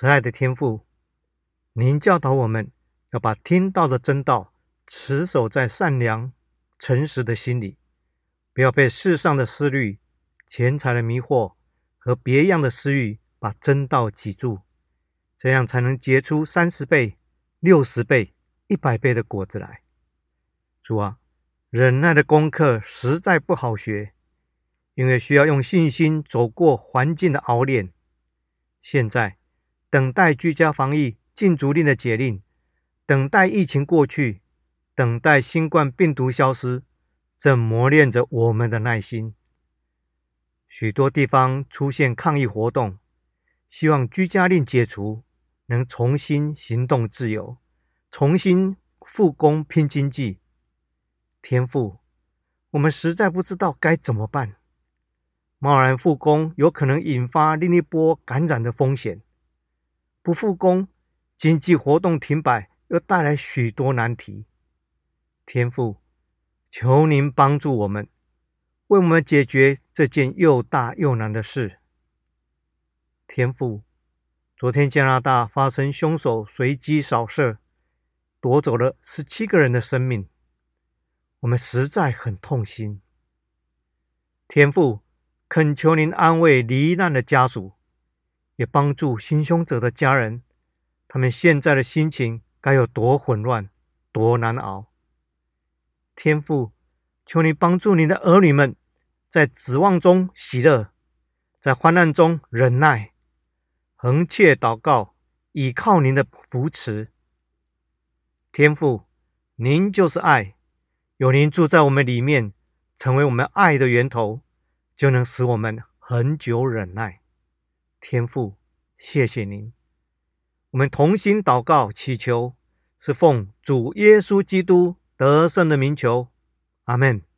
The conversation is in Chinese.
慈爱的天父，您教导我们要把听到的真道持守在善良、诚实的心里，不要被世上的思虑、钱财的迷惑和别样的私欲把真道挤住，这样才能结出30倍、60倍、100倍的果子来。主啊，忍耐的功课实在不好学，因为需要用信心走过环境的熬炼。现在等待居家防疫禁足令的解令，等待疫情过去，等待新冠病毒消失，正磨练着我们的耐心。许多地方出现抗议活动，希望居家令解除，能重新行动自由，重新复工拼经济。天父，我们实在不知道该怎么办。贸然复工有可能引发另一波感染的风险，不复工，经济活动停摆又带来许多难题。天父，求您帮助我们，为我们解决这件又大又难的事。天父，昨天加拿大发生凶手随机扫射，夺走了17个人的生命，我们实在很痛心。天父，恳求您安慰罹难的家属，也帮助行凶者的家人，他们现在的心情该有多混乱，多难熬。天父，求你帮助你的儿女们，在指望中喜乐，在患难中忍耐，横切祷告，倚靠您的扶持。天父，您就是爱，有您住在我们里面，成为我们爱的源头，就能使我们恒久忍耐。天父，谢谢您。我们同心祷告祈求，是奉主耶稣基督得胜的名求。阿们。